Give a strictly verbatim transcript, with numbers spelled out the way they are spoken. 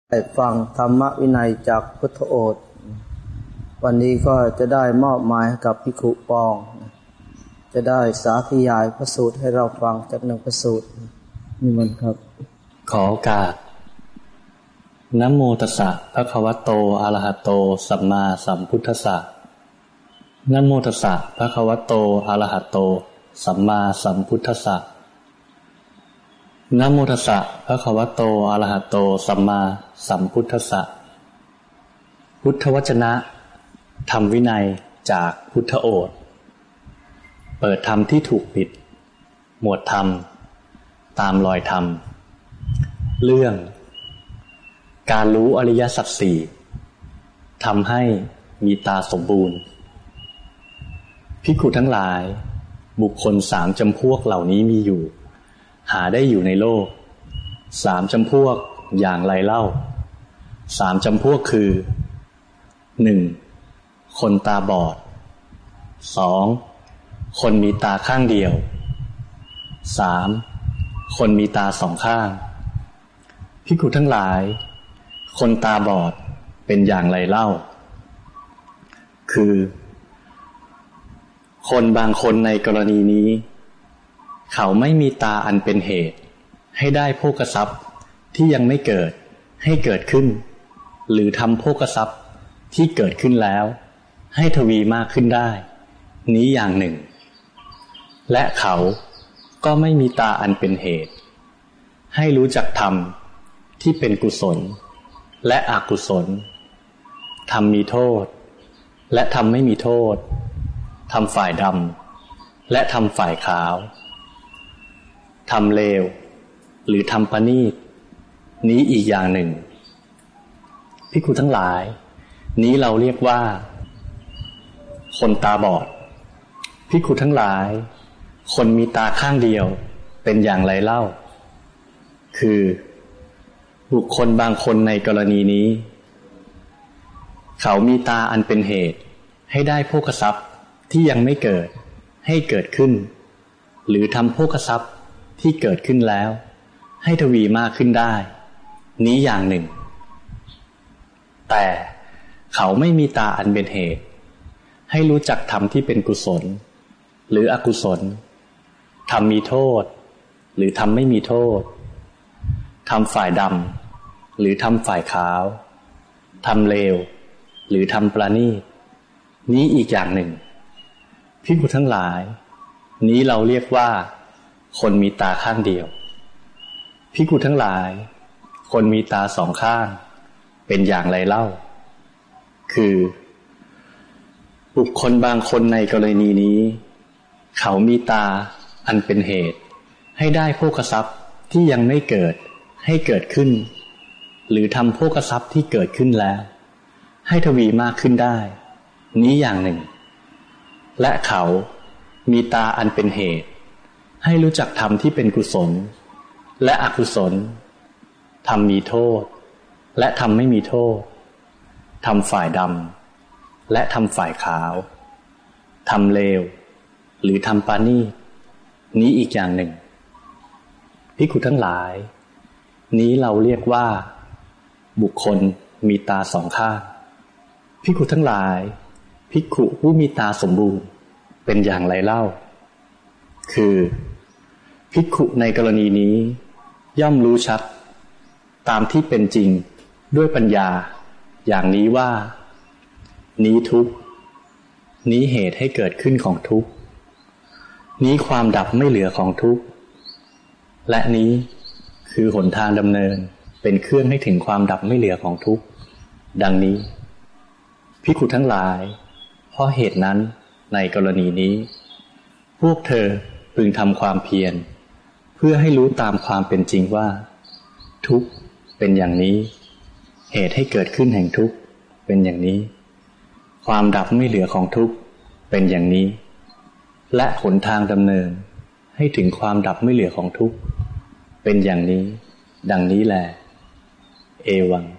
ได้ฟังธรรมวินัยจากพุทธโอษฐ์วันนี้ก็จะได้มอบหมายให้กับภิกขุปองจะได้สาธยายพระสูตรให้เราฟังจากหนึ่งพระสูตรนิมนต์ครับขอโอกาสนะโมตัสสะภะคะวะโตอะระหะโตสัมมาสัมพุทธัสสะนะโมตัสสะภะคะวะโตอะระหะโตสัมมาสัมพุทธัสสะนะโมตัสสะภะคะวะโตอะระหะโตสัมมาสัมพุทธัสสะพุทธวจนะธรรมวินัยจากพุทธโอษฐ์เปิดธรรมที่ถูกปิดหมวดธรรมตามรอยธรรมเรื่องการรู้อริยสัจสี่ทำให้มีตาสมบูรณ์ภิกขุทั้งหลายบุคคลสามจำพวกเหล่านี้มีอยู่หาได้อยู่ในโลกสามจำพวกอย่างไรเล่าสามจำพวกคือหนึ่งคนตาบอดสองคนมีตาข้างเดียวสามคนมีตาสองข้างภิกขุทั้งหลายคนตาบอดเป็นอย่างไรเล่าคือคนบางคนในกรณีนี้เขาไม่มีตาอันเป็นเหตุให้ได้โภคทรัพย์ที่ยังไม่เกิดให้เกิดขึ้นหรือทำโภคทรัพย์ที่เกิดขึ้นแล้วให้ทวีมากขึ้นได้นี้อย่างหนึ่งและเขาก็ไม่มีตาอันเป็นเหตุให้รู้จักธรรมที่เป็นกุศลและอกุศลธรรมมีโทษและธรรมไม่มีโทษธรรมฝ่ายดำและธรรมฝ่ายขาวธรรมเลวหรือธรรมประณีตนี้อีกอย่างหนึ่งภิกขุทั้งหลายนี้เราเรียกว่าคนตาบอดภิกขุทั้งหลายคนมีตาข้างเดียวเป็นอย่างไรเล่าคือบุคคลบางคนในกรณีนี้เขามีตาอันเป็นเหตุให้ได้โภคทรัพย์ที่ยังไม่เกิดให้เกิดขึ้นหรือทำโภคทรัพย์ที่เกิดขึ้นแล้วให้ทวีมากขึ้นได้นี้อย่างหนึ่งแต่เขาไม่มีตาอันเป็นเหตุให้รู้จักธรรมที่เป็นกุศลหรืออกุศลธรรมมีโทษหรือธรรมไม่มีโทษธรรมฝ่ายดำหรือธรรมฝ่ายขาวธรรมเลวหรือธรรมประณีตนี้อีกอย่างหนึ่งภิกขุทั้งหลายนี้เราเรียกว่าคนมีตาข้างเดียวภิกขุทั้งหลายคนมีตาสองข้างเป็นอย่างไรเล่าคือบุคคลบางคนในกรณีนี้เขามีตาอันเป็นเหตุให้ได้โภคทรัพย์ที่ยังไม่เกิดให้เกิดขึ้นหรือทำโภคทรัพย์ที่เกิดขึ้นแล้วให้ทวีมากขึ้นได้นี้อย่างหนึ่งและเขามีตาอันเป็นเหตุให้รู้จักธรรมที่เป็นกุศลและอกุศลธรรมมีโทษและธรรมไม่มีโทษธรรมฝ่ายดำและธรรมฝ่ายขาวธรรมเลวหรือธรรมปาณีตนี้อีกอย่างหนึ่งภิกขุทั้งหลายนี้เราเรียกว่าบุคคลมีตาสองข้างภิกขุทั้งหลายภิกขุผู้มีตาสมบูรณ์เป็นอย่างไรเล่าคือภิกขุในกรณีนี้ย่อมรู้ชัดตามที่เป็นจริงด้วยปัญญาอย่างนี้ว่านี้ทุกข์นี้เหตุให้เกิดขึ้นของทุกข์นี้ความดับไม่เหลือของทุกข์และนี้คือหนทางดำเนินเป็นเครื่องให้ถึงความดับไม่เหลือของทุกข์ดังนี้ภิกขุทั้งหลายเพราะเหตุนั้นในกรณีนี้พวกเธอพึงทำความเพียรเพื่อให้รู้ตามความเป็นจริงว่าทุกข์เป็นอย่างนี้เหตุให้เกิดขึ้นแห่งทุกข์เป็นอย่างนี้ความดับไม่เหลือของทุกข์เป็นอย่างนี้และหนทางดำเนินให้ถึงความดับไม่เหลือของทุกข์เป็นอย่างนี้ดังนี้แลเอวัง